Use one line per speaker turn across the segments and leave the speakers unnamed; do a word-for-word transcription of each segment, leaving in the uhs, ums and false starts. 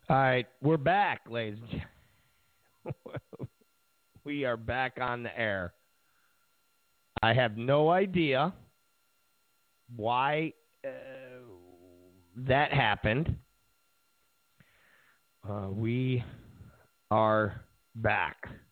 All right, we're back, ladies and gentlemen. We are back on the air. I have no idea why uh, that happened. Uh, we are back.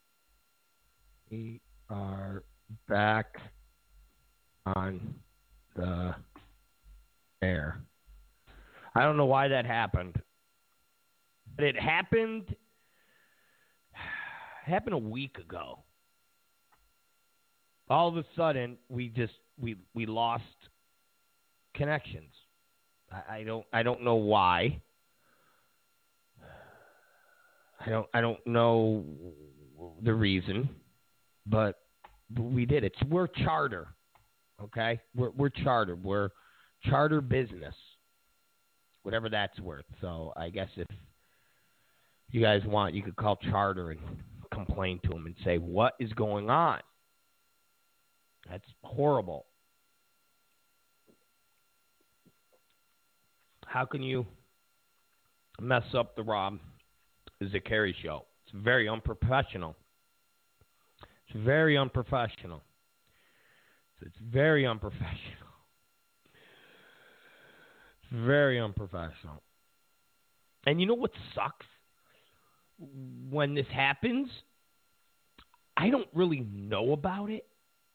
We are back on the air. I don't know why that happened. But it happened happened a week ago. All of a sudden, we just we we lost connections. I, I don't I don't know why. I don't I don't know the reason, but we did it. We're charter, okay? We're we're charter. We're charter business, whatever that's worth. So I guess if you guys want, you could call charter and complain to them and say, what is going on? That's horrible. How can you mess up the Rob Zakari show? It's very unprofessional. It's very unprofessional. It's very unprofessional. It's very unprofessional. And you know what sucks? When this happens, I don't really know about it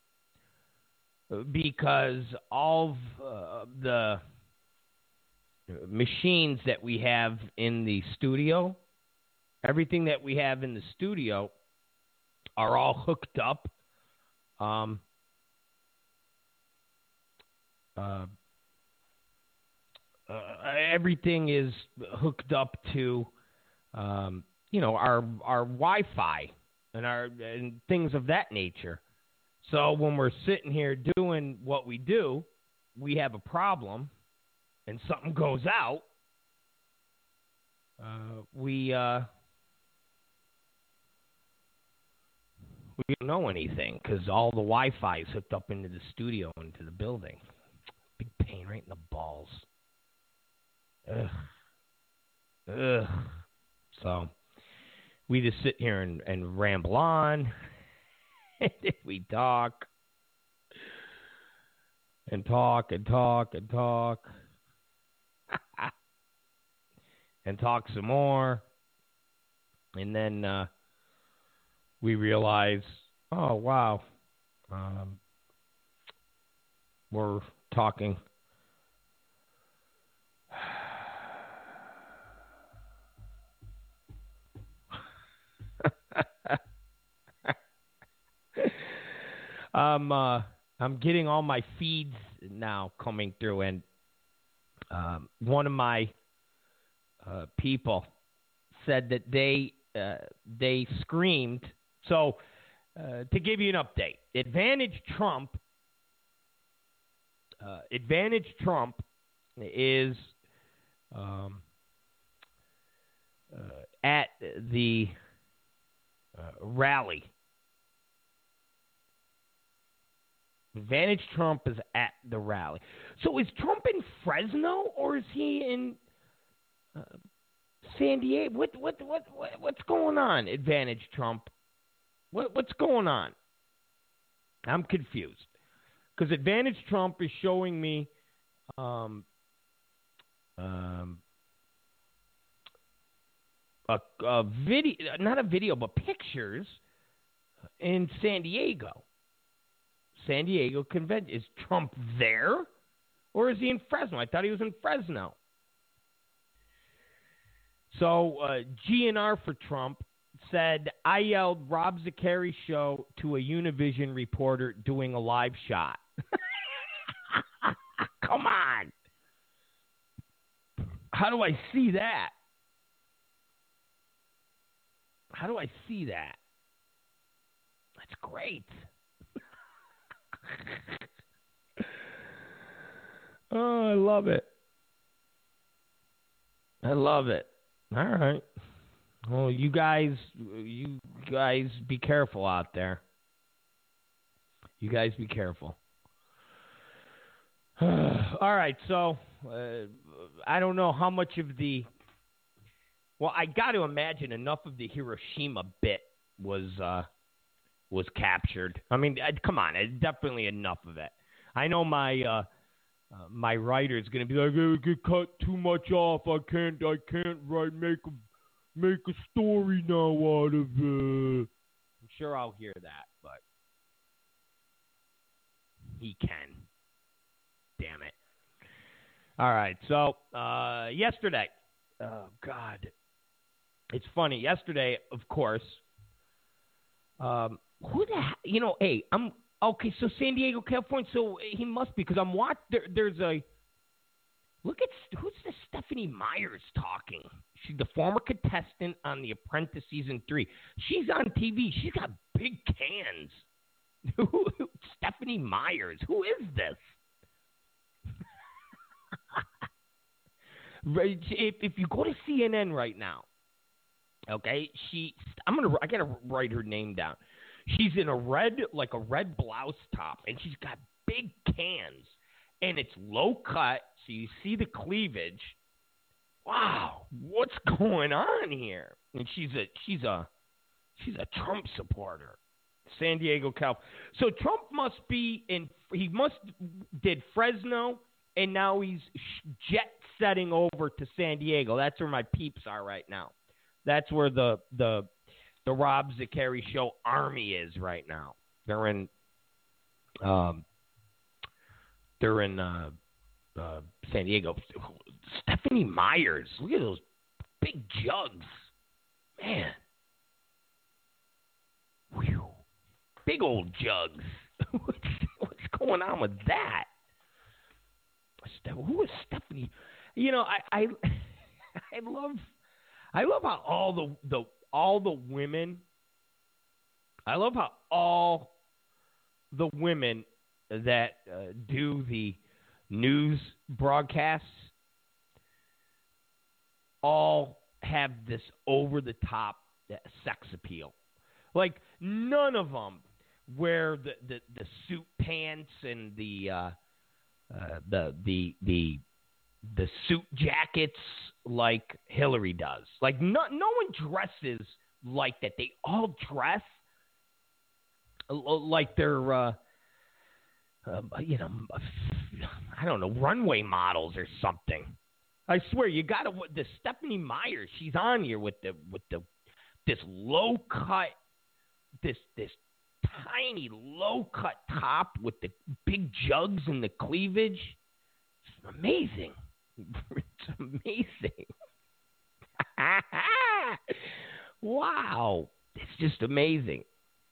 because all of uh, the machines that we have in the studio, everything that we have in the studio are all hooked up. Um, uh, uh, everything is hooked up to um, you know, our our Wi-Fi and our and things of that nature. So when we're sitting here doing what we do, we have a problem, and something goes out. Uh, we uh, we don't know anything because all the Wi-Fi is hooked up into the studio, into the building. Big pain right in the balls. Ugh. Ugh. So we just sit here and, and ramble on, and we talk, and talk, and talk, and talk, and talk some more, and then uh, we realize, oh, wow, um, we're talking Um, uh, I'm getting all my feeds now coming through, and um, one of my uh, people said that they uh, they screamed. So, uh, to give you an update, Advantage Trump, uh, Advantage Trump is um, uh, at the uh, rally. Advantage Trump is at the rally. So is Trump in Fresno or is he in uh, San Diego? What, what what what what's going on? Advantage Trump. What what's going on? I'm confused because Advantage Trump is showing me um, um, a, a video, not a video, but pictures in San Diego. San Diego convention. Is Trump there or is he in Fresno? I thought he was in Fresno. So uh, G N R for Trump said, I yelled Rob Zakari show to a Univision reporter doing a live shot. Come on. How do I see that? How do I see that? That's great. Oh, I love it. I love it. All right. Well, you guys, you guys be careful out there. You guys be careful. All right. So, uh, I don't know how much of the Well, I got to imagine enough of the Hiroshima bit was uh, was captured. I mean, come on, definitely enough of it. I know my uh, uh, my writer is going to be like, "I get cut too much off. I can't. I can't write make a make a story now out of it." I'm sure I'll hear that, but he can. Damn it. All right. So uh, yesterday, oh God, it's funny. Yesterday, of course. Um, who the hell, you know? Hey, I'm. Okay, so San Diego, California. So he must be because I'm watching. There, there's a look at who's this Stephanie Myers talking. She's the former contestant on The Apprentice season three. She's on T V. She's got big cans. Stephanie Myers. Who is this? if if you go to C N N right now, okay, she. I'm gonna. I gotta write her name down. She's in a red, like a red blouse top, and she's got big cans, and it's low cut, so you see the cleavage. Wow, what's going on here? And she's a she's a she's a Trump supporter, San Diego, California. So Trump must be in. He must did Fresno, and now he's jet setting over to San Diego. That's where my peeps are right now. That's where the the The Rob Zakari Show army is right now. They're in, um, they're in uh, uh, San Diego. Stephanie Myers, look at those big jugs, man. Whew. Big old jugs. what's, what's going on with that? Who is Stephanie? You know, I, I, I love, I love how all the the. All the women, I love how all the women that uh, do the news broadcasts all have this over-the-top sex appeal. Like, none of them wear the, the, the suit pants and the uh, uh, the the the the suit jackets like Hillary does. Like, no, no one dresses like that. They all dress like they're, uh, uh, you know, I don't know, runway models or something. I swear, you got to, the Stephanie Myers, she's on here with the, with the, this low cut, this, this tiny low cut top with the big jugs and the cleavage. It's amazing. It's amazing. Wow. It's just amazing.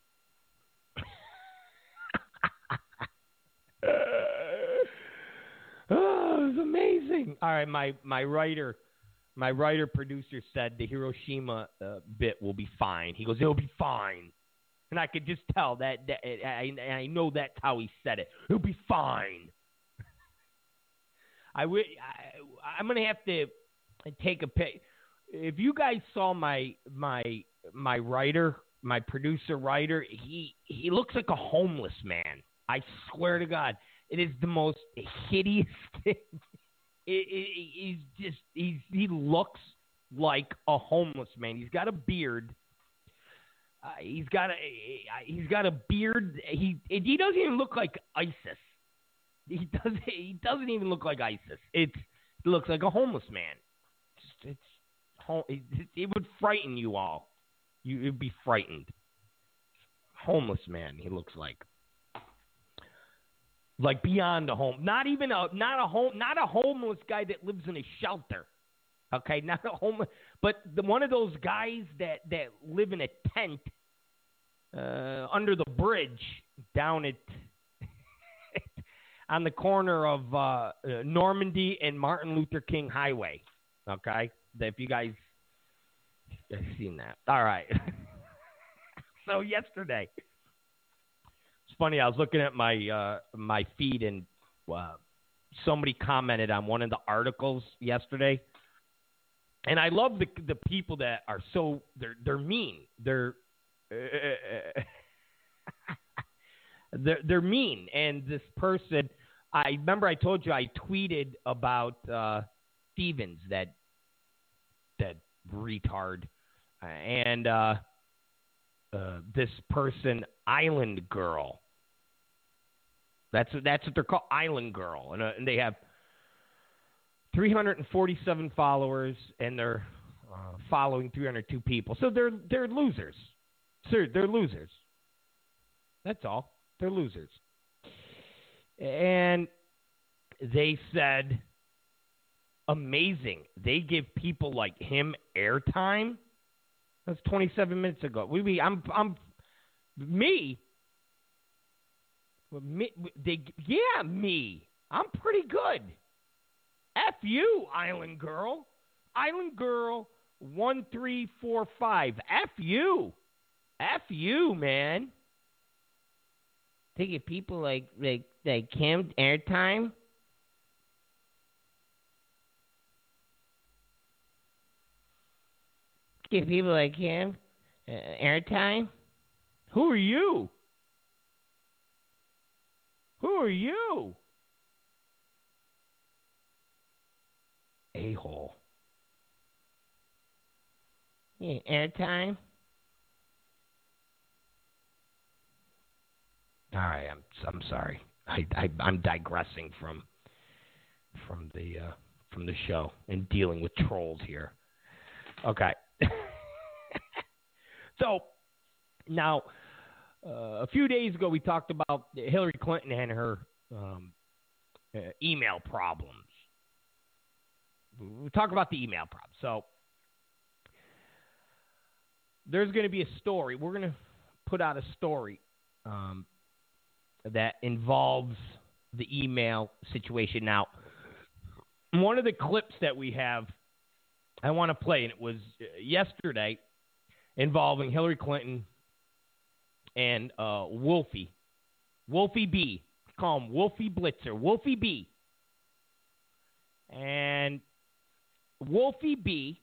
Oh, it's amazing. All right, my, my writer, my writer producer said the Hiroshima uh, bit will be fine. He goes, it'll be fine. And I could just tell that, that I, I know that's how he said it. It'll be fine. I, w- I, I'm going to have to take a pic. If you guys saw my my my writer, my producer writer, he, he looks like a homeless man. I swear to God, it is the most hideous thing. It, it, he's just he's he looks like a homeless man. He's got a beard. Uh, he's got a he's got a beard. He he doesn't even look like ISIS. He doesn't. He doesn't even look like ISIS. It's it looks like a homeless man. It's, it's it, it would frighten you all. You would be frightened. Homeless man. He looks like like beyond a home. Not even a not a home. Not a homeless guy that lives in a shelter. Okay, not a homeless, but the, one of those guys that that live in a tent uh, under the bridge down at. On the corner of uh, Normandy and Martin Luther King Highway. Okay? If you guys have seen that. All right. So yesterday, it's funny, I was looking at my uh, my feed and uh, somebody commented on one of the articles yesterday. And I love the the people that are so, they're, they're mean. They're... Uh, They're, they're mean. And this person, I remember I told you I tweeted about uh, Stevens, that that retard. Uh, and uh, uh, this person, Island Girl. That's that's what they're called, Island Girl, and, uh, and they have three hundred forty-seven followers, and they're uh, following three hundred two people. So they're they're losers. Sir, they're losers. That's all. They're losers. And they said, amazing. They give people like him airtime. That's twenty-seven minutes ago. We, we I'm I'm me. me they yeah me. I'm pretty good. F you, Island Girl. Island Girl one three four five. F you. F you, man. They give people like like like Kim airtime. Give people like him uh, airtime? Who are you? Who are you? A-hole. Yeah, airtime? All right, I'm I'm sorry. I, I I'm digressing from from the uh, from the show and dealing with trolls here. Okay. So, now, uh, a few days ago, we talked about Hillary Clinton and her um, uh, email problems. We talk about the email problem. So, there's going to be a story. We're going to put out a story um, that involves the email situation. Now, one of the clips that we have, I want to play, and it was yesterday, involving Hillary Clinton and uh, Wolfie. Wolfie B. Call him Wolfie Blitzer. Wolfie B. And Wolfie B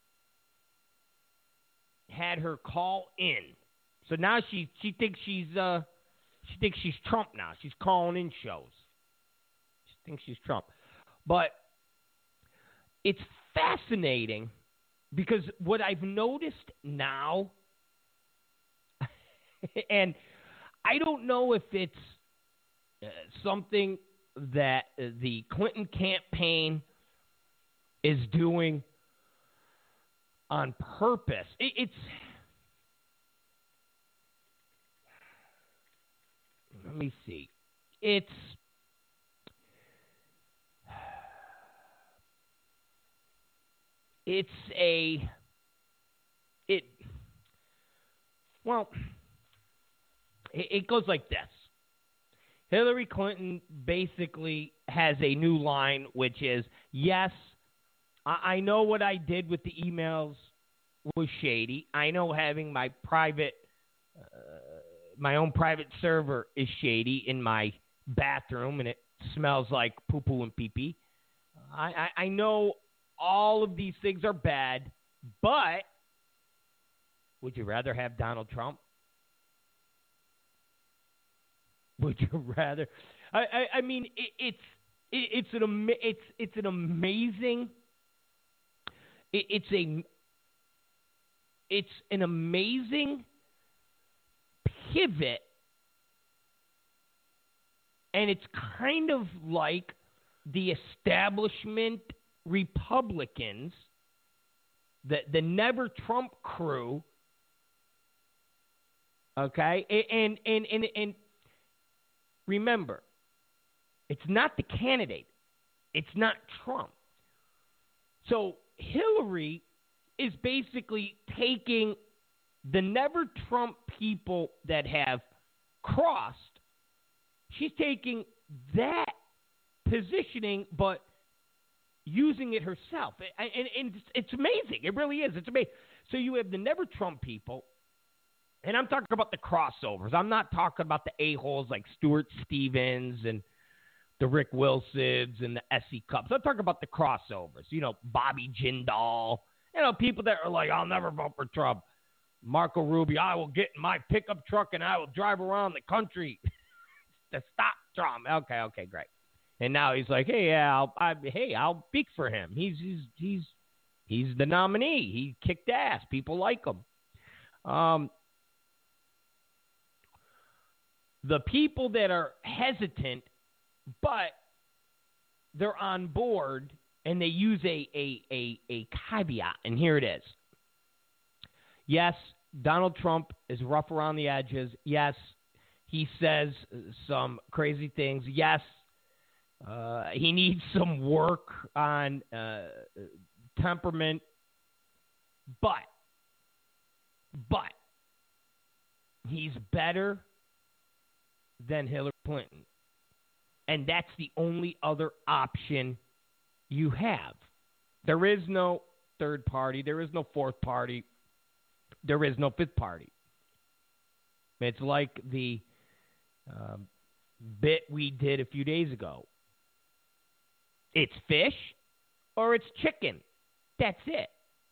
had her call in. So now she she thinks she's uh she thinks she's Trump now. She's calling in shows. She thinks she's Trump. But it's fascinating because what I've noticed now, and I don't know if it's uh, something that the Clinton campaign is doing on purpose. It, it's let me see. It's it's a it well it, it goes like this. Hillary Clinton basically has a new line, which is, yes, I, I know what I did with the emails was shady. I know having my private, uh, my own private server is shady in my bathroom, and it smells like poo-poo and pee-pee. I, I, I know all of these things are bad, but would you rather have Donald Trump? Would you rather? I, I, I mean, it, it's it, it's an ama- it's it's an amazing. It, it's a it's an amazing pivot, and it's kind of like the establishment Republicans, the the Never Trump crew. Okay, and and and and. Remember, it's not the candidate. It's not Trump. So Hillary is basically taking the Never Trump people that have crossed. She's taking that positioning, but using it herself. And, and, and it's, it's amazing. It really is. It's amazing. So you have the Never Trump people. And I'm talking about the crossovers. I'm not talking about the a-holes like Stuart Stevens and the Rick Wilsons and the S E Cups. I'm talking about the crossovers. You know, Bobby Jindal. You know, people that are like, I'll never vote for Trump. Marco Rubio, I will get in my pickup truck and I will drive around the country to stop Trump. Okay, okay, great. And now he's like, hey, yeah, I'll, I, hey, I'll speak for him. He's he's he's He's the nominee. He kicked ass. People like him. Um, the people that are hesitant, but they're on board, and they use a, a, a, a caveat, and here it is. Yes, Donald Trump is rough around the edges. Yes, he says some crazy things. Yes, uh, he needs some work on uh, temperament. But, but, he's better than Hillary Clinton. And that's the only other option you have. There is no third party. There is no fourth party. There is no fifth party. It's like the um, bit we did a few days ago. It's fish or it's chicken. That's it.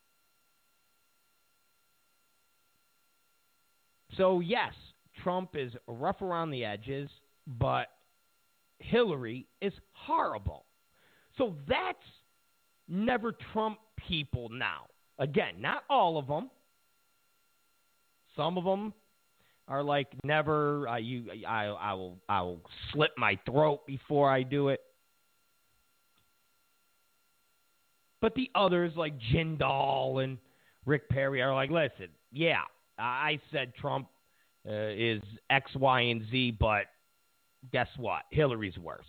So, yes, Trump is rough around the edges, but Hillary is horrible. So that's never Trump people now. Again, not all of them. Some of them are like never. Uh, you, I, I will, I will slit my throat before I do it. But the others, like Jindal and Rick Perry, are like, listen, yeah, I said Trump uh, is X, Y, and Z, but guess what? Hillary's worse.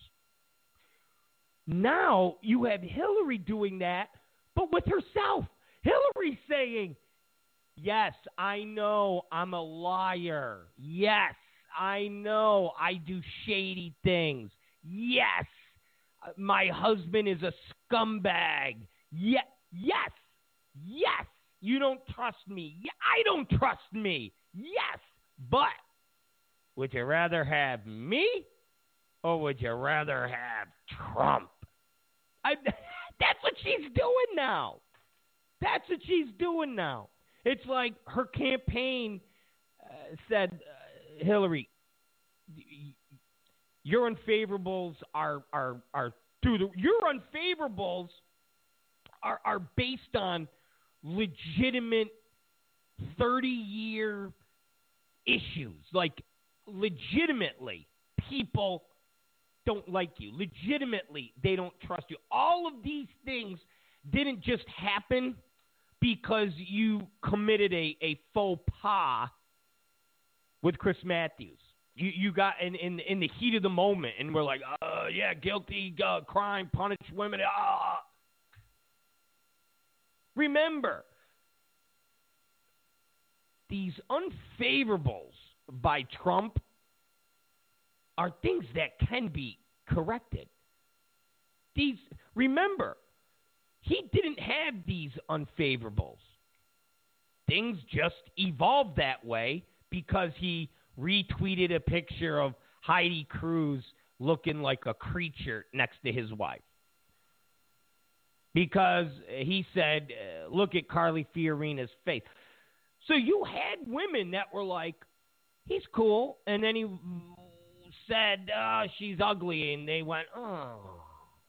Now you have Hillary doing that, but with herself. Hillary saying, yes, I know I'm a liar. Yes, I know I do shady things. Yes, my husband is a scumbag. Ye- yes, yes, you don't trust me. I don't trust me. Yes, but would you rather have me or would you rather have Trump? I, that's what she's doing now. That's what she's doing now. It's like her campaign uh, said, uh, Hillary, your unfavorables are are are through the your unfavorables are are based on legitimate thirty-year issues. Like legitimately, people don't like you. Legitimately, they don't trust you. All of these things didn't just happen because you committed a, a faux pas with Chris Matthews. You you got in, in in the heat of the moment, and we're like, uh, yeah, guilty, uh, crime, punish women. Uh. Remember, these unfavorables by Trump are things that can be corrected. These, remember, he didn't have these unfavorables. Things just evolved that way because he retweeted a picture of Heidi Cruz looking like a creature next to his wife. Because he said, uh, look at Carly Fiorina's face. So you had women that were like, he's cool. And then he said, oh, she's ugly. And they went, oh.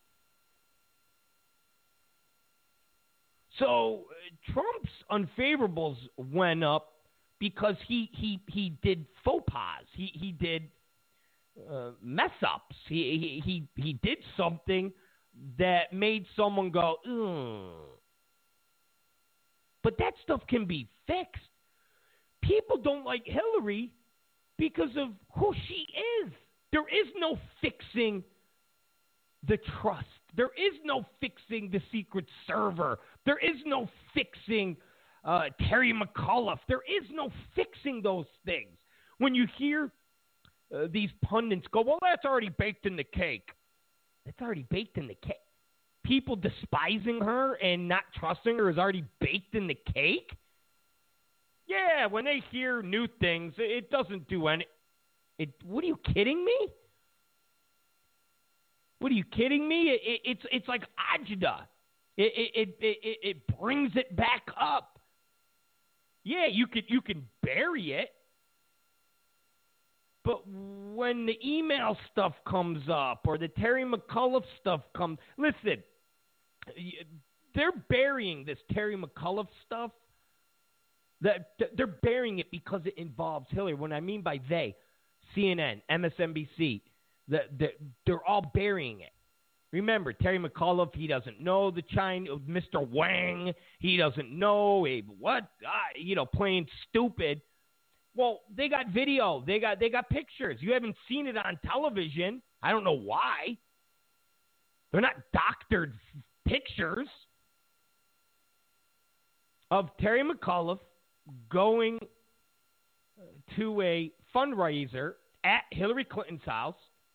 So uh, Trump's unfavorables went up because he he, he did faux pas. He he did uh, mess ups. He, he he he did something that made someone go, ugh. But that stuff can be fixed. People don't like Hillary because of who she is. There is no fixing the trust. There is no fixing the secret server. There is no fixing uh, Terry McAuliffe. There is no fixing those things. When you hear uh, these pundits go, well, that's already baked in the cake. It's already baked in the cake. People despising her and not trusting her is already baked in the cake? Yeah, when they hear new things, it doesn't do any... It, what are you kidding me? What are you kidding me? It, it, it's it's like agita. It it, it it it brings it back up. Yeah, you can you can bury it, but when the email stuff comes up or the Terry McAuliffe stuff comes, listen, they're burying this Terry McAuliffe stuff. That they're burying it because it involves Hillary. What I mean by they, C N N, M S N B C, the, the, they're all burying it. Remember, Terry McAuliffe, he doesn't know the China, Mister Wang, he doesn't know eh, what, uh, you know, playing stupid. Well, they got video, they got they got pictures. You haven't seen it on television. I don't know why. They're not doctored pictures of Terry McAuliffe going to a fundraiser at Hillary Clinton's house,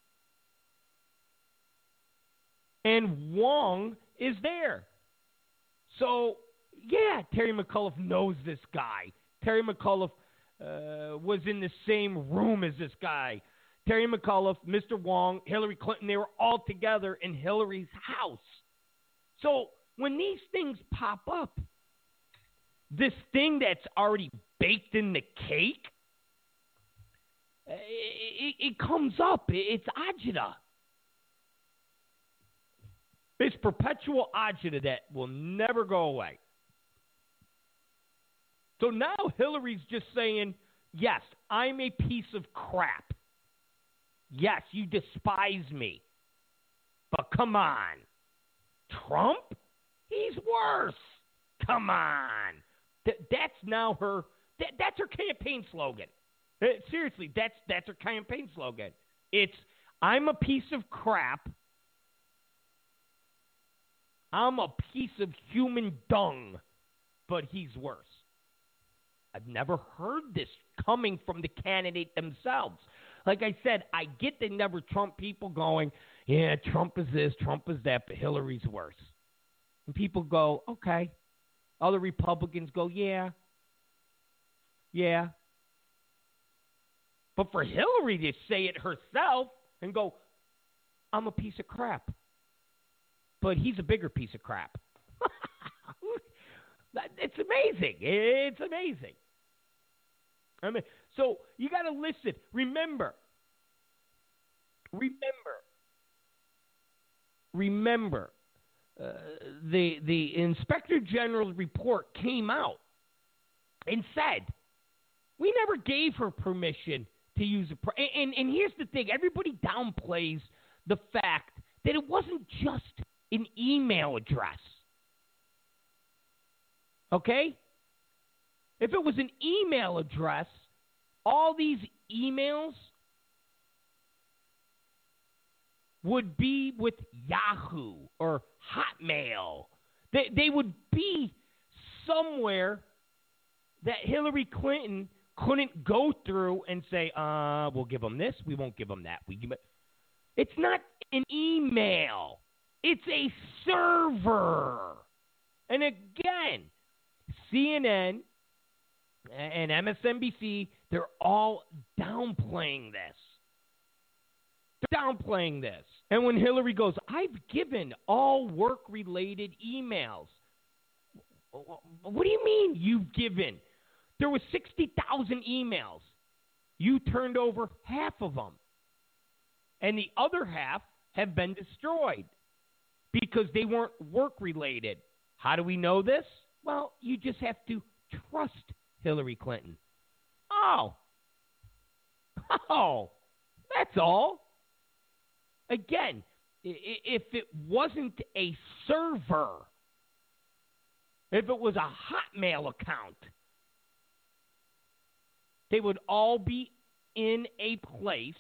and Wong is there. So, yeah, Terry McAuliffe knows this guy. Terry McAuliffe uh, was in the same room as this guy. Terry McAuliffe, Mister Wong, Hillary Clinton, they were all together in Hillary's house. So, when these things pop up, this thing that's already baked in the cake, it, it, it comes up. It's agita. It's perpetual agita that will never go away. So now Hillary's just saying, yes, I'm a piece of crap. Yes, you despise me. But come on. Trump? He's worse. Come on. Th- that's now her, th- that's her campaign slogan. Uh, seriously, that's that's her campaign slogan. It's, I'm a piece of crap. I'm a piece of human dung, but he's worse. I've never heard this coming from the candidate themselves. Like I said, I get the never Trump people going, yeah, Trump is this, Trump is that, but Hillary's worse. And people go, okay. Other Republicans go, yeah, yeah. But for Hillary to say it herself and go, I'm a piece of crap. But he's a bigger piece of crap. It's amazing. It's amazing. I mean, so you got to listen. Remember. Remember. Remember. Uh, the the Inspector General's report came out and said we never gave her permission to use a. Pr- and, and and here's the thing: everybody downplays the fact that it wasn't just an email address. Okay? If it was an email address, all these emails would be with Yahoo or Hotmail. They, they would be somewhere that Hillary Clinton couldn't go through and say, uh, we'll give them this, we won't give them that. We give it. It's not an email. It's a server. And again, C N N and M S N B C, they're all downplaying this. They're downplaying this. And when Hillary goes, I've given all work-related emails. What do you mean you've given? There were sixty thousand emails. You turned over half of them. And the other half have been destroyed because they weren't work-related. How do we know this? Well, you just have to trust Hillary Clinton. Oh. Oh. That's all. Again, if it wasn't a server, if it was a Hotmail account, they would all be in a place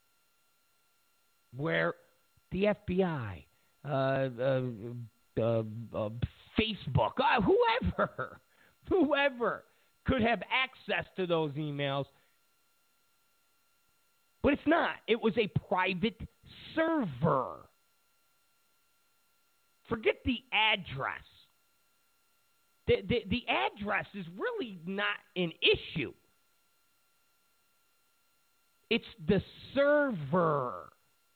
where the F B I, uh, uh, uh, uh, Facebook, uh, whoever, whoever could have access to those emails. But it's not. It was a private server. Forget the address. The, the, the address is really not an issue. It's the server.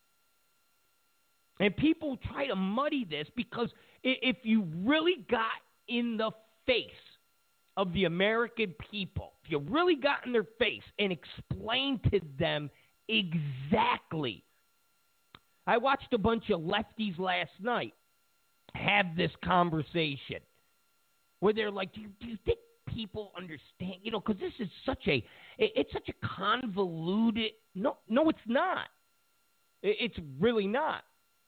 And people try to muddy this because if you really got in the face of the American people, if you really got in their face and explained to them exactly. I watched a bunch of lefties last night have this conversation where they're like, do you, do you think people understand? You know, because this is such a, it, it's such a convoluted, no, no, it's not. It, it's really not.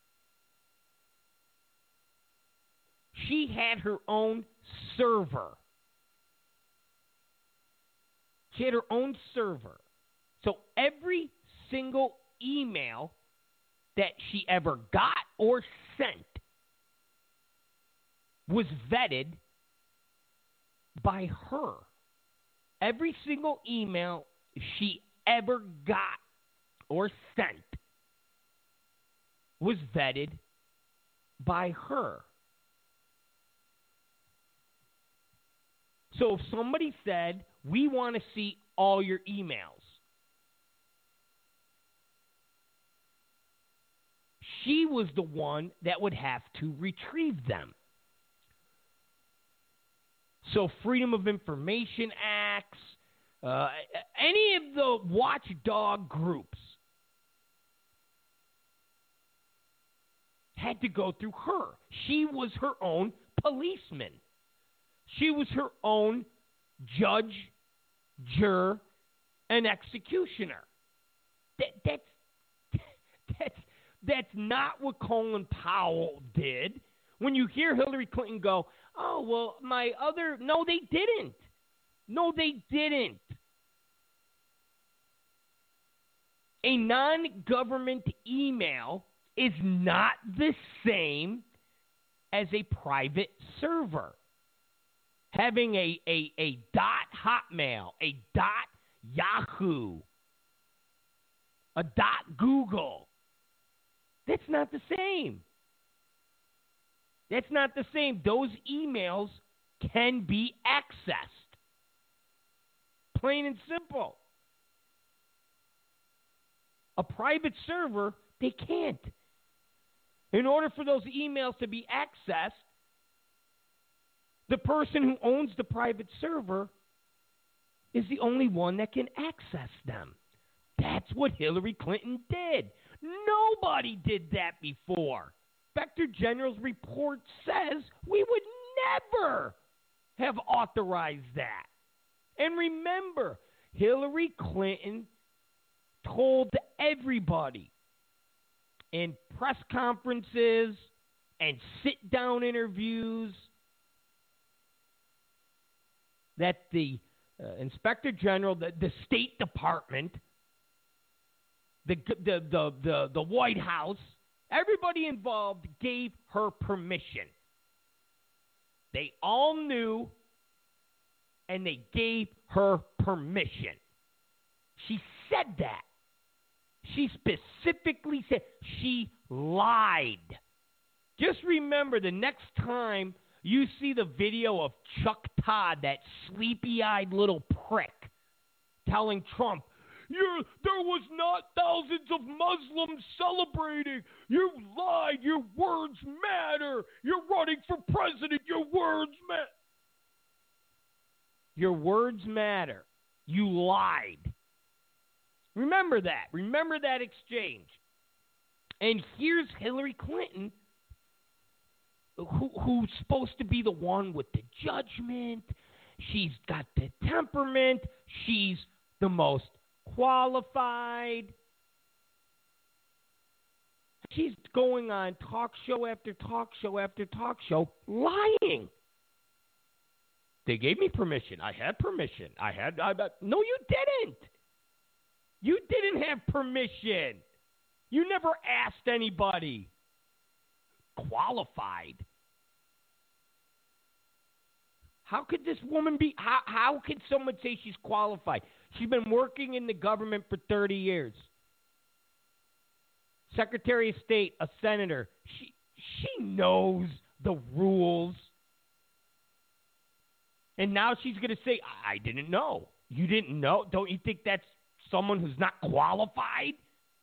She had her own server. She had her own server. So every single email that she ever got or sent was vetted by her. Every single email she ever got or sent was vetted by her. So if somebody said, we want to see all your emails, she was the one that would have to retrieve them. So Freedom of Information Acts, uh, any of the watchdog groups had to go through her. She was her own policeman. She was her own judge, juror, and executioner. That, that's, that's, that's not what Colin Powell did. When you hear Hillary Clinton go, oh, well, my other... No, they didn't. No, they didn't. A non-government email is not the same as a private server. Having a, a, a dot Hotmail, a dot Yahoo, a dot Google, that's not the same. That's not the same. Those emails can be accessed. Plain and simple. A private server, they can't. In order for those emails to be accessed, the person who owns the private server is the only one that can access them. That's what Hillary Clinton did. Nobody did that before. Inspector General's report says we would never have authorized that. And remember, Hillary Clinton told everybody in press conferences and sit-down interviews that the uh, Inspector General, the, the State Department, the, the, the, the, the White House, everybody involved gave her permission. They all knew, and they gave her permission. She said that. She specifically said she lied. Just remember the next time you see the video of Chuck Todd, that sleepy-eyed little prick, telling Trump, You're, there was not thousands of Muslims celebrating. You lied. Your words matter. You're running for president. Your words matter. Your words matter. You lied. Remember that. Remember that exchange. And here's Hillary Clinton, who, who's supposed to be the one with the judgment. She's got the temperament. She's the most qualified. She's going on talk show after talk show after talk show lying. They gave me permission. I had permission. I had. I, no, you didn't. You didn't have permission. You never asked anybody. Qualified. How could this woman be? How, how could someone say she's qualified? She's been working in the government for thirty years. Secretary of State, a senator. She she knows the rules. And now she's going to say, I didn't know. You didn't know? Don't you think that's someone who's not qualified?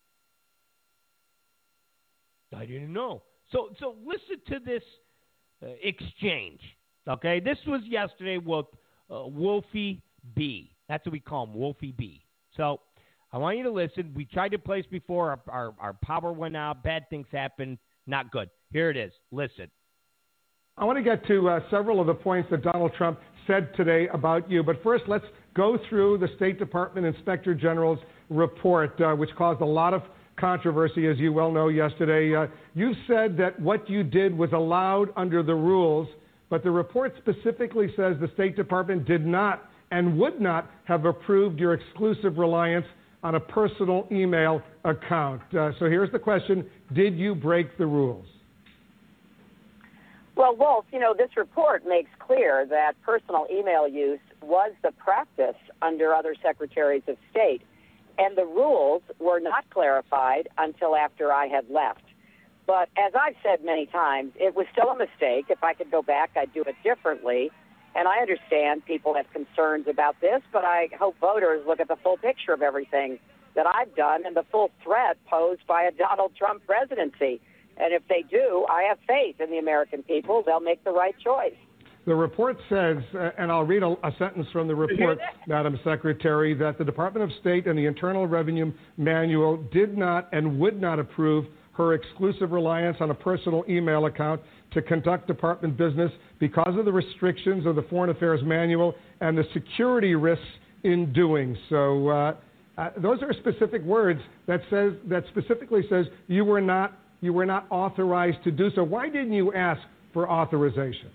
I didn't know. So so listen to this uh, exchange. Okay, this was yesterday with uh, Wolfie B. That's what we call him, Wolfie B. So I want you to listen. We tried to play this before. Our, our, our power went out. Bad things happened. Not good. Here it is. Listen.
I want to get to uh, several of the points that Donald Trump said today about you. But first, let's go through the State Department Inspector General's report, uh, which caused a lot of controversy, as you well know, yesterday. Uh, you said that what you did was allowed under the rules, but the report specifically says the State Department did not and would not have approved your exclusive reliance on a personal email account. Uh, so here's the question. Did you break the rules?
Well, Wolf, you know, this report makes clear that personal email use was the practice under other secretaries of state, and the rules were not clarified until after I had left. But as I've said many times, it was still a mistake. If I could go back, I'd do it differently. And I understand people have concerns about this, but I hope voters look at the full picture of everything that I've done and the full threat posed by a Donald Trump presidency. And if they do, I have faith in the American people. They'll make the right choice.
The report says, uh, and I'll read a, a sentence from the report, Madam Secretary, that the Department of State and the Internal Revenue Manual did not and would not approve her exclusive reliance on a personal email account to conduct department business because of the restrictions of the Foreign Affairs Manual and the security risks in doing so. Uh, uh, those are specific words that says that specifically says you were not you were not authorized to do so. Why didn't you ask for authorization?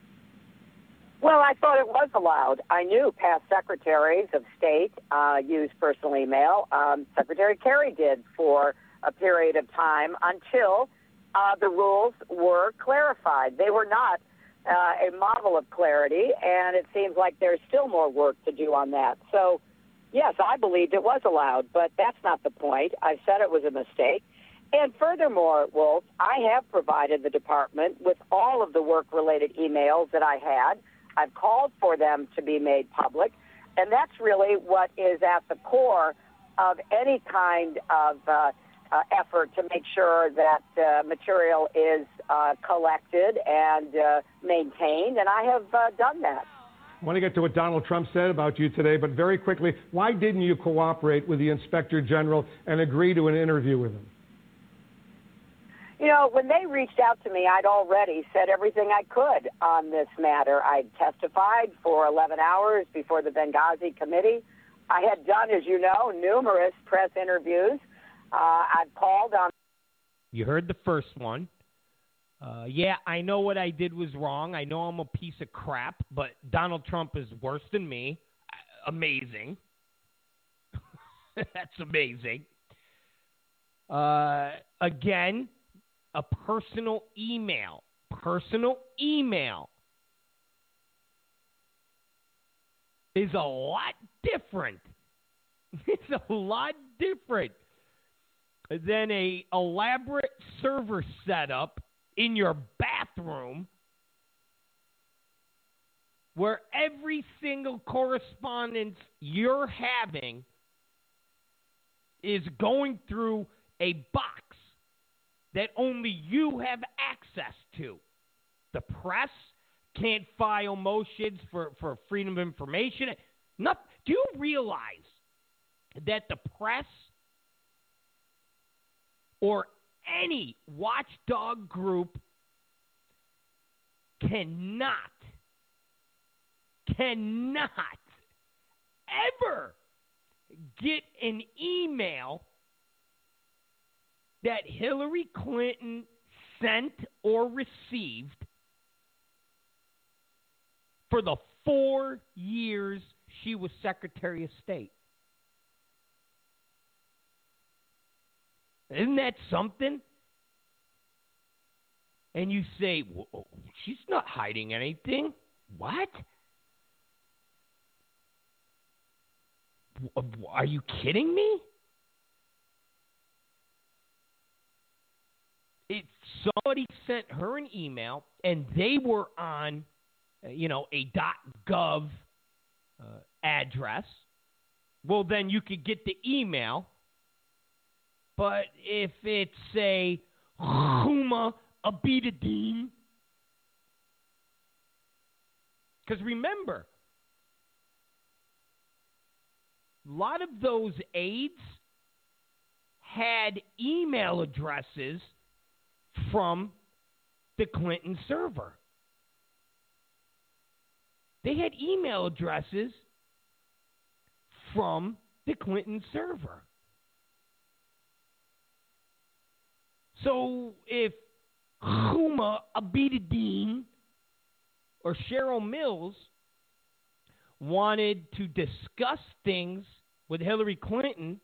Well, I thought it was allowed. I knew past secretaries of state uh, use personal email. Um, Secretary Kerry did for a period of time until uh, the rules were clarified. They were not uh, a model of clarity, and it seems like there's still more work to do on that. So, yes, I believed it was allowed, but that's not the point. I said it was a mistake. And furthermore, Wolf, I have provided the department with all of the work-related emails that I had. I've called for them to be made public, and that's really what is at the core of any kind of uh, uh, effort to make sure that uh, material is uh, collected and uh, maintained, and I have uh, done that.
I want to get to what Donald Trump said about you today, but very quickly, why didn't you cooperate with the Inspector General and agree to an interview with him?
You know, when they reached out to me, I'd already said everything I could on this matter. I'd testified for eleven hours before the Benghazi committee. I had done, as you know, numerous press interviews. Uh, I've called on...
You heard the first one. Uh, yeah, I know what I did was wrong. I know I'm a piece of crap, but Donald Trump is worse than me. Amazing. That's amazing. Uh, again... A personal email, personal email is a lot different. It's a lot different than a elaborate server setup in your bathroom where every single correspondence you're having is going through a box that only you have access to. The press can't file motions for, for freedom of information. Not, do you realize that the press or any watchdog group cannot, cannot ever get an email that Hillary Clinton sent or received for the four years she was Secretary of State? Isn't that something? And you say, well, she's not hiding anything. What? Are you kidding me? It, somebody sent her an email, and they were on, uh, you know, a .gov uh, address. Well, then you could get the email. But if it's, say, Huma Abedin, because remember, a lot of those aides had email addresses from the Clinton server. They had email addresses from the Clinton server. So if Huma Abedin or Cheryl Mills wanted to discuss things with Hillary Clinton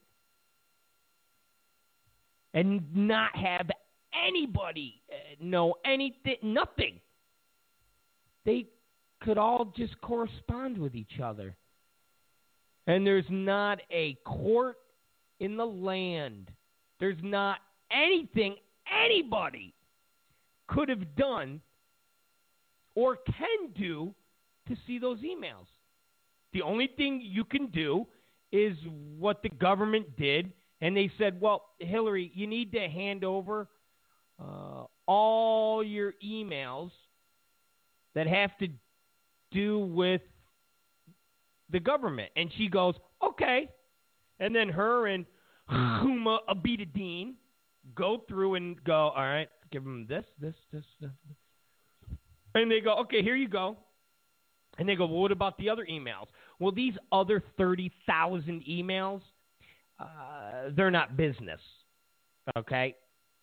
and not have anybody know anything, nothing, they could all just correspond with each other. And there's not a court in the land. There's not anything anybody could have done or can do to see those emails. The only thing you can do is what the government did, and they said, well, Hillary, you need to hand over uh, all your emails that have to do with the government. And she goes, okay. And then her and Huma Abedin go through and go, all right, give them this, this, this, this. And they go, okay, here you go. And they go, well, what about the other emails? Well, these other thirty thousand emails, uh, they're not business, okay?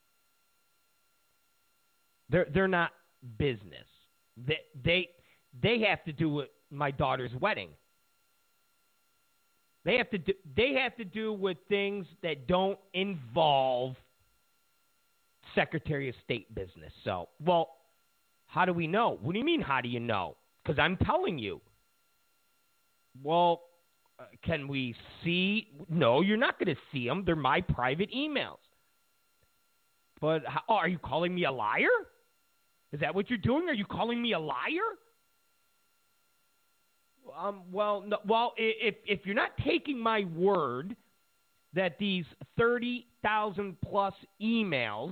They're they're not business. They they they have to do with my daughter's wedding. They have to do, they have to do with things that don't involve Secretary of State business. So, well, how do we know? What do you mean, how do you know? Because I'm telling you. Well, uh, can we see? No, you're not going to see them. They're my private emails. But how, oh, are you calling me a liar? Is that what you're doing? Are you calling me a liar? Um, well, no, well, if if you're not taking my word that these thirty thousand plus emails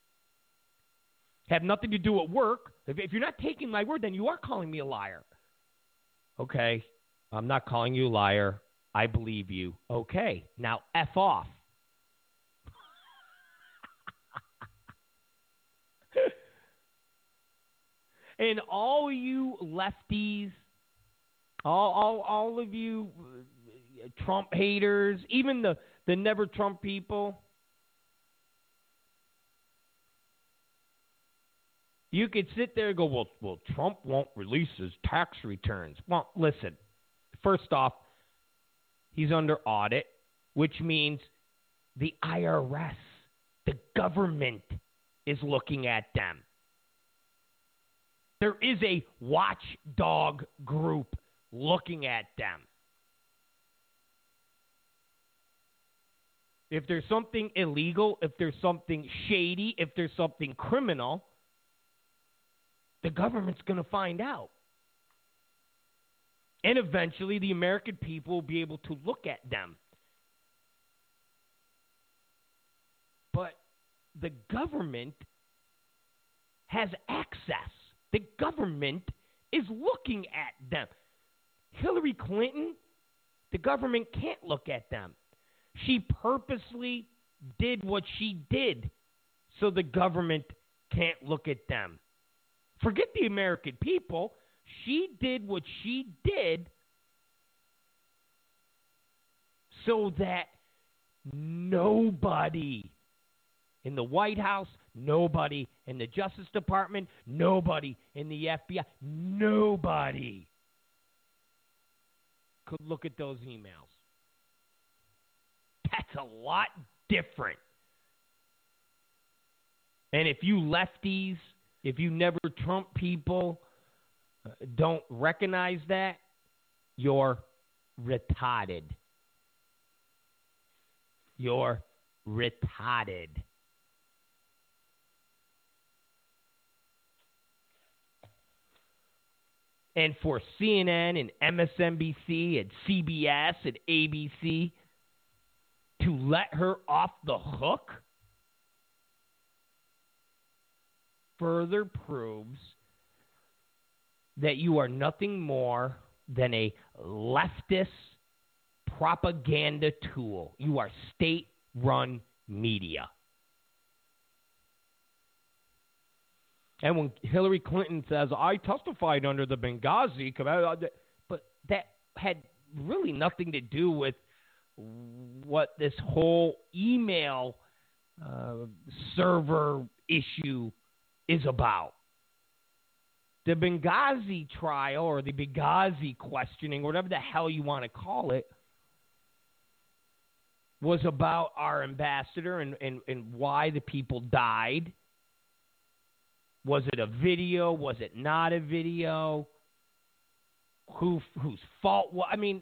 have nothing to do at work, if, if you're not taking my word, then you are calling me a liar. Okay, I'm not calling you a liar. I believe you. Okay, now F off. And all you lefties, all all all of you Trump haters, even the, the never Trump people, you could sit there and go, well, well, Trump won't release his tax returns. Well, listen, first off, he's under audit, which means the I R S, the government, is looking at them. There is a watchdog group looking at them. If there's something illegal, if there's something shady, if there's something criminal, the government's going to find out. And eventually the American people will be able to look at them. But the government has access. The government is looking at them. Hillary Clinton, the government can't look at them. She purposely did what she did so the government can't look at them. Forget the American people. She did what she did so that nobody in the White House, nobody in the Justice Department, nobody in the F B I, nobody could look at those emails. That's a lot different. And if you lefties, if you never Trump people uh, don't recognize that, you're retarded. You're retarded. And for C N N and M S N B C and C B S and A B C to let her off the hook further proves that you are nothing more than a leftist propaganda tool. You are state-run media. And when Hillary Clinton says, I testified under the Benghazi, but that had really nothing to do with what this whole email uh, server issue is about. The Benghazi trial or the Benghazi questioning, whatever the hell you want to call it, was about our ambassador and, and, and why the people died. Was it a video? Was it not a video? Who whose fault? Well, I mean,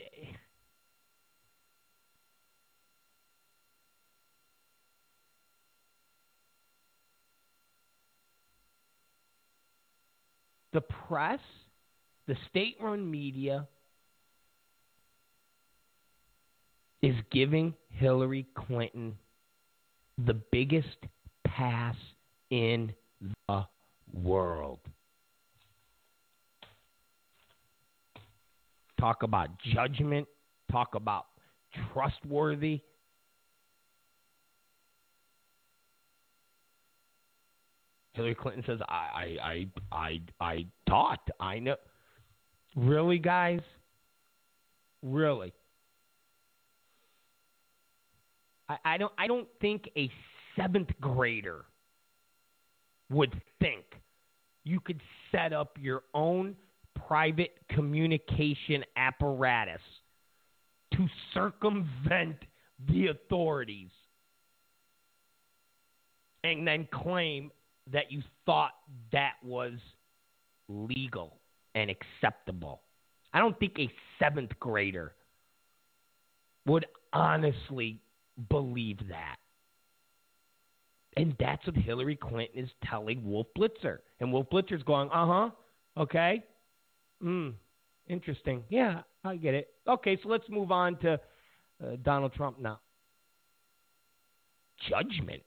the press, the state-run media is giving Hillary Clinton the biggest pass in the world. Talk about judgment. Talk about trustworthy. Hillary Clinton says, I, I, I, I, I thought, I know. Really, guys? Really? I, I don't, I don't think a seventh grader would think you could set up your own private communication apparatus to circumvent the authorities and then claim that you thought that was legal and acceptable. I don't think a seventh grader would honestly believe that. And that's what Hillary Clinton is telling Wolf Blitzer. And Wolf Blitzer's going, uh-huh, okay. Hmm, interesting. Yeah, I get it. Okay, so let's move on to uh, Donald Trump now. Judgment.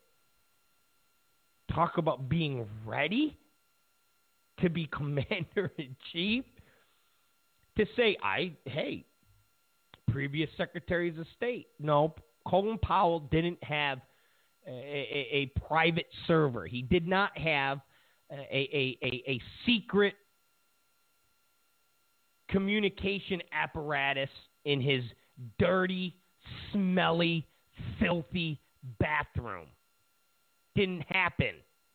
Talk about being ready to be commander-in-chief. To say, I, hey, previous secretaries of state. No, Colin Powell didn't have a, a, a private server. He did not have a, a, a, a secret communication apparatus in his dirty, smelly, filthy bathroom. Didn't happen.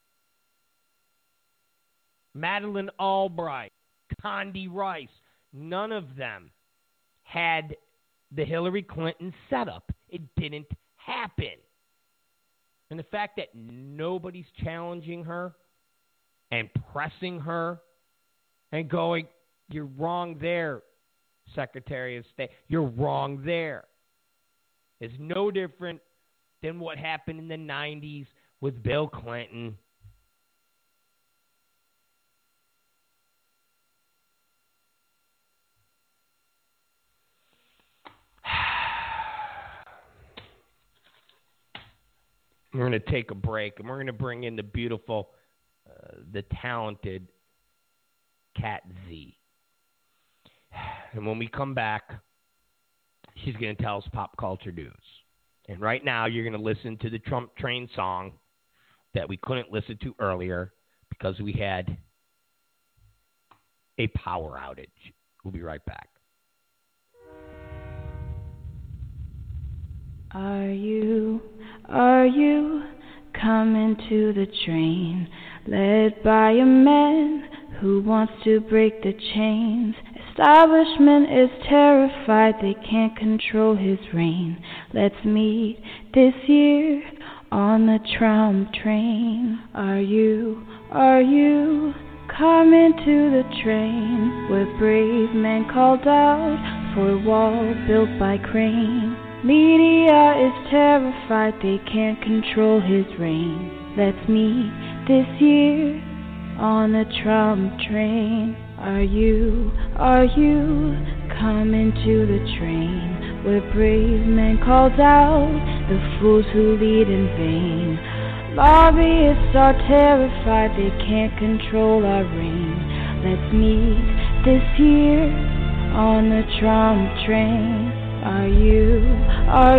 Madeleine Albright, Condi Rice, none of them had the Hillary Clinton setup. It didn't happen. And the fact that nobody's challenging her and pressing her and going, you're wrong there, Secretary of State. You're wrong there. It's no different than what happened in the nineties with Bill Clinton. We're going to take a break, and we're going to bring in the beautiful, uh, the talented Cat Z. And when we come back, she's going to tell us pop culture news. And right now, you're going to listen to the Trump Train song that we couldn't listen to earlier because we had a power outage. We'll be right back.
Are you, are you coming to the train, led by a man who wants to break the chains? Establishment is terrified, they can't control his reign. Let's meet this year on the Trump train. Are you, are you coming to the train, where brave men called out for a wall built by crane? Media is terrified, they can't control his reign. Let's meet this year on the Trump train. Are you, are you coming to the train, where brave men called out the fools who lead in vain? Lobbyists are terrified, they can't control our reign. Let's meet this year on the Trump train. Are you, are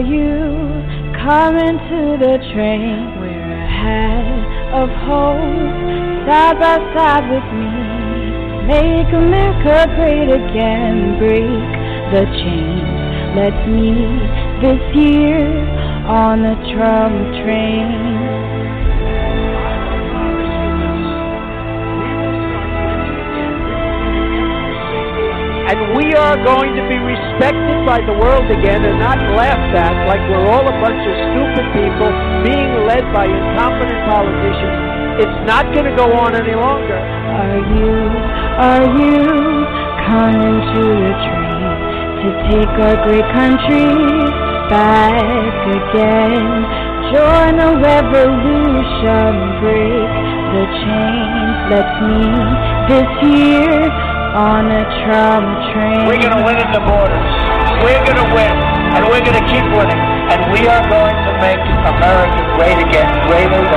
you coming to the train, where a hat of hope side by side with me. Make America great again. Break the chains. Let's meet this year on the Trump train.
And we are going to be respected by the world again and not laughed at like we're all a bunch of stupid people being led by incompetent politicians. It's not going to go on any longer.
Are you, are you coming to the train to take our great country back again? Join the revolution, break the chains. Let's meet this year on a Trump train.
We're going to win at the borders. We're going to win, and we're going to keep winning. And we are going to make America great again, greater